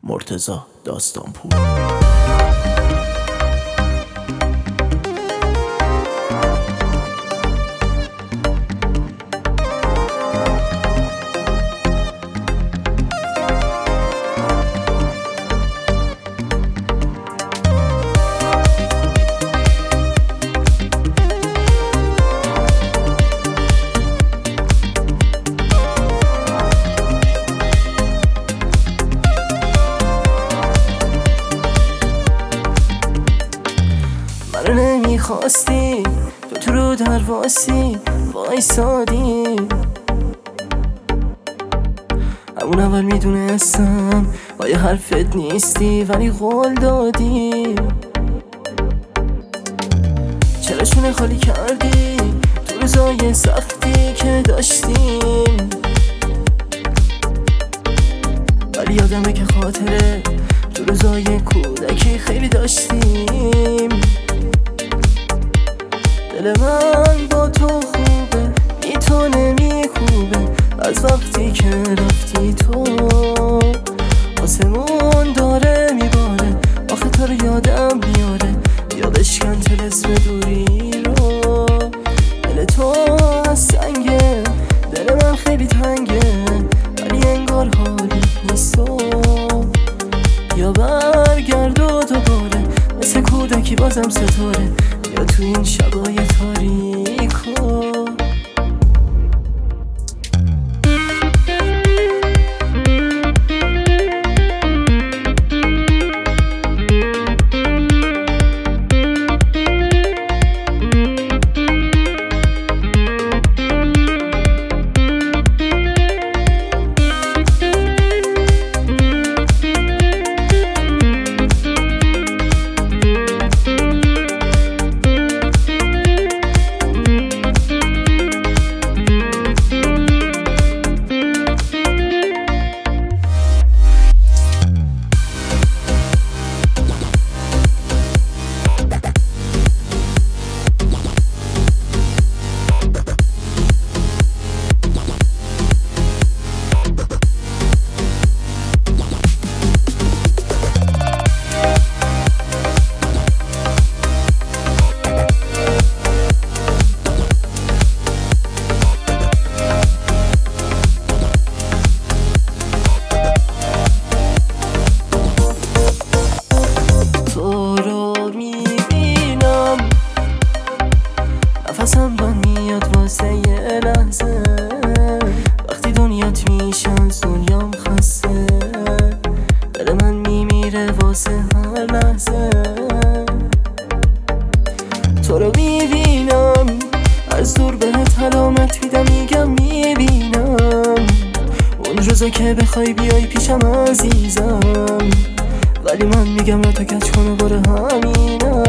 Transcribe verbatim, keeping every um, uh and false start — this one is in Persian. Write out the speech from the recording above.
مرتضی داستانپور. منو نمیخواستی، تو تو رو درواسی وایسادی. همون اول میدونستم با یه حرفت نیستی، ولی قول دادی. چرا شونه خالی کردی تو روزای سختی که داشتیم؟ ولی یادمه که خاطره تو روزای کودکی خیلی داشتیم. دل من با تو خوبه، بی تو نمیخوبه. از وقتی که رفتی تو آسمون داره میباره. آخه تو رو یادم میاره، یا بشکن طلسم دوری رو. دل تو از سنگه، دل من خیلی تنگه، ولی انگار حالی نیست. و یا برگرد و دوباره مثل کودکی بازم ستاره، یا تو این شبای تاریکو. نفسم بند میاد واسه یه لحظه، وقتی دنیات میشه از دنیام خسته. دل من میمیره واسه هر لحظه. تو رو میبینم از دور بهت علامت میدم، میگم میبینم. اون روزا که بخوای بیای پیشم عزیزم، ولی من میگم را تا کچ کنه باره همینم.